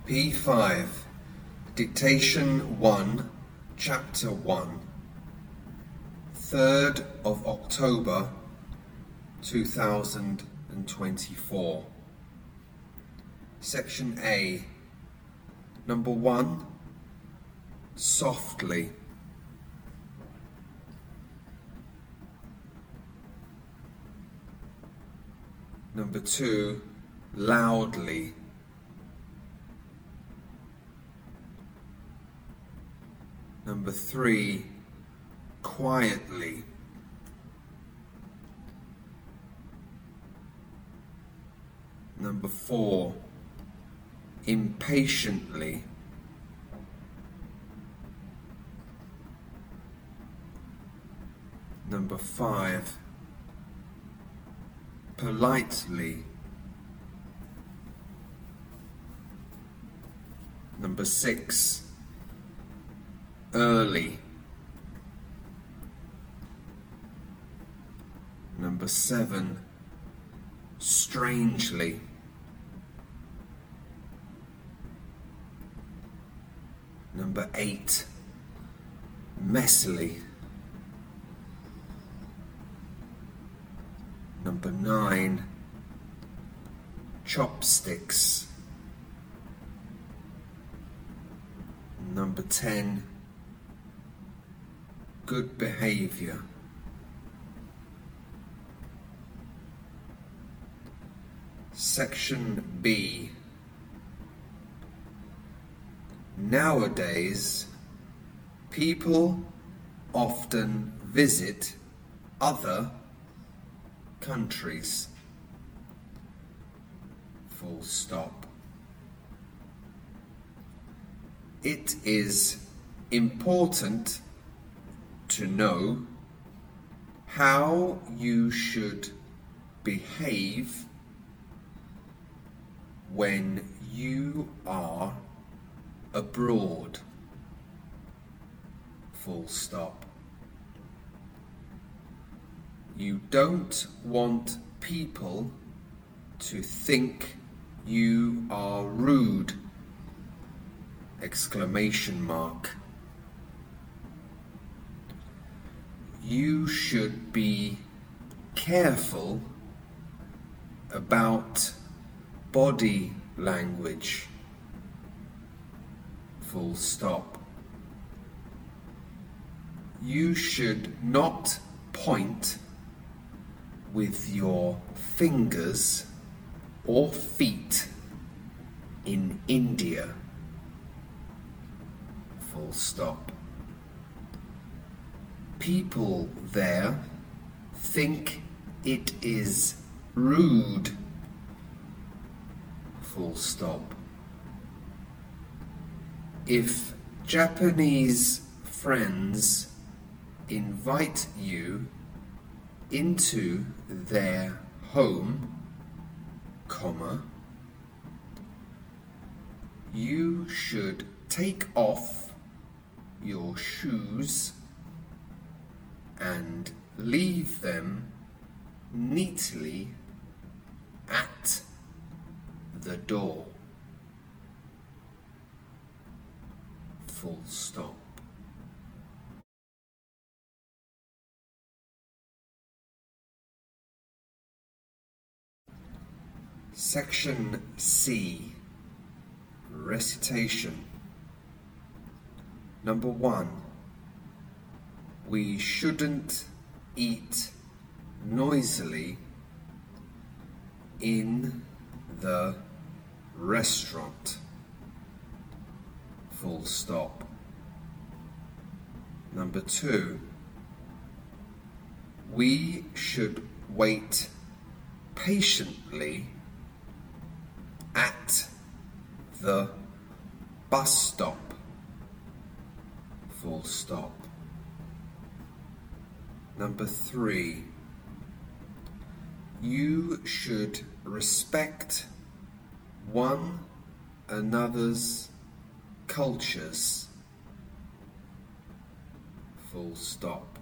P5, Dictation 1, Chapter 1, 3rd of October 2024. Section A. Number 1, softly. Number 2, loudly. Number 3, quietly. Number 4, impatiently. Number 5, politely. Number 6, early. Number 7, strangely. Number 8, messily. Number 9, chopsticks. Number 10, good behavior. Section B. Nowadays, people often visit other countries. Full stop. It is important to know how you should behave when you are abroad. Full stop. You don't want people to think you are rude! Exclamation mark. You should be careful about body language. Full stop. You should not point with your fingers or feet in India. Full stop. People there think it is rude. Full stop. If Japanese friends invite you into their home, you should take off your shoes and leave them neatly at the door. Full stop. Section C. Recitation. Number 1. We shouldn't eat noisily in the restaurant. Full stop. Number 2. We should wait patiently at the bus stop. Full stop. Number 3. You should respect one another's cultures. Full stop.